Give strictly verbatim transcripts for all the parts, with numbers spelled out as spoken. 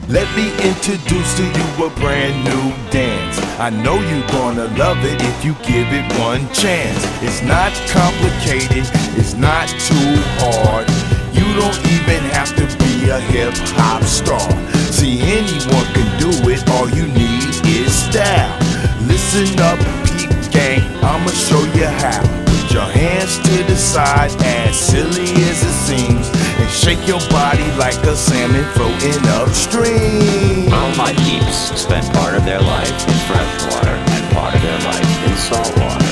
Let me introduce to you a brand new dance. I know you're gonna love it if you give it one chance. It's not complicated, it's not too hard. You don't even have to be a hip-hop star. See, anyone can do it, all you need is style. Listen up, peep gang, I'ma show you how. Put your hands to the side, as silly as it seems, and shake your body like a salmon floating upstream. All my peeps spend part of their life in fresh water and part of their life in salt water.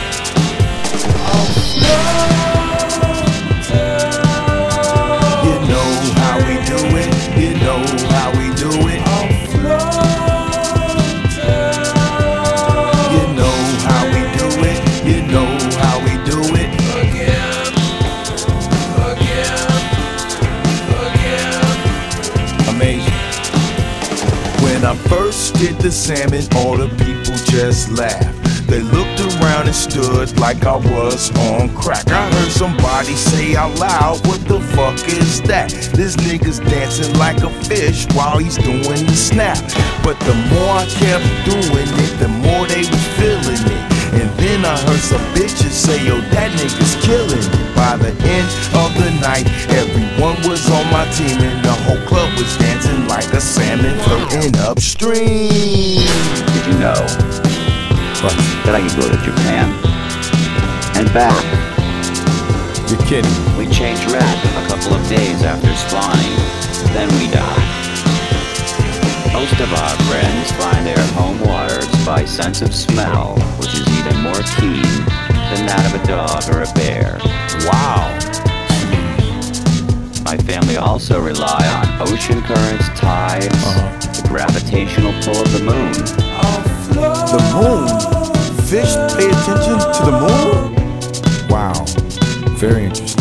You know how we do it, you know how we do it. You know how we do it, you know how we do it. Again, again, again. Amazing. When I first did the salmon, all the people just laughed. They looked around and stood like I was on crack. I heard somebody say out loud, what the fuck is that? This nigga's dancing like a fish while he's doing the snap. But the more I kept doing it, the more they was feeling it. And then I heard some bitches say, yo, that nigga's killing it. By the end of the night, everyone was on my team, and the whole club was dancing like a salmon floating upstream. Did you know What? that I could go to Japan and back? You're kidding. We change rat a couple of days after spawning, then we die. Most of our friends find their home waters by sense of smell, which is even more keen than that of a dog or a bear. Wow. My family also rely on ocean currents, tides, Uh-huh. the gravitational pull of the moon. The moon? Fish pay attention to the moon? Wow. Very interesting.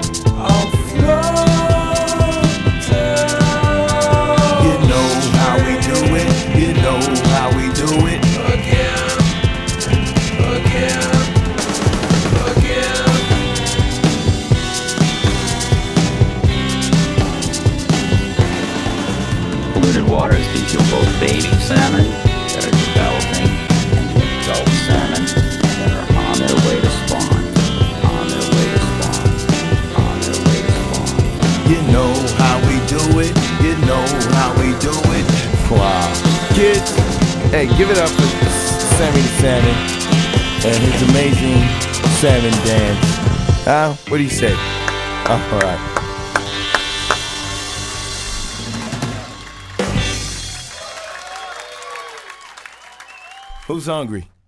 You know how we do it. You know how we do it. Again, again, again. Polluted waters can kill both baby salmon that are developing and the adult salmon that are on their way to spawn, on their way to spawn, on their way to spawn. You know how we do it. You know how we do it. Wow. Kids, hey, give it up for Sammy the Salmon and his amazing salmon dance. Huh? What do you say? All right. Who's hungry?